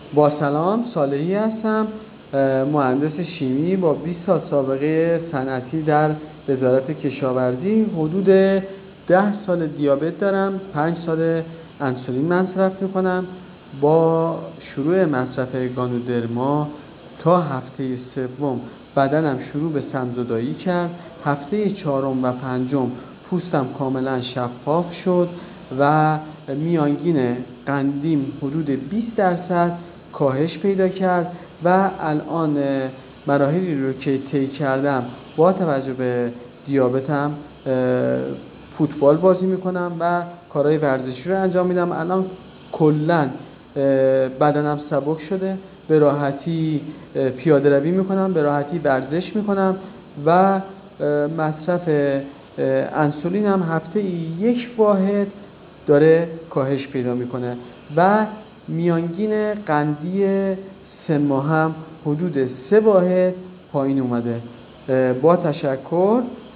با سلام، صالحی هستم، مهندس شیمی با 20 سال سابقه صنعتی در وزارت کشاورزی. حدود 10 سال دیابت دارم، 5 سال انسولین مصرف میکنم. با شروع مصرف گانودرما تا هفته سوم بدنم شروع به سمزدایی کرد. هفته چهارم و پنجم پوستم کاملا شفاف شد و میانگین قندیم حدود 20% کاهش پیدا کرد و الان مراحلی رو که طی کردم با توجه به دیابتم فوتبال بازی میکنم و کارهای ورزشی رو انجام میدم. الان کلا بدنم سبک شده، به راحتی پیاده روی میکنم، به راحتی ورزش میکنم و مصرف انسولین هم هفته یک واحد داره کاهش پیدا میکنه و میانگین قندی 3 ماه هم حدود 3 واحد پایین اومده. با تشکر.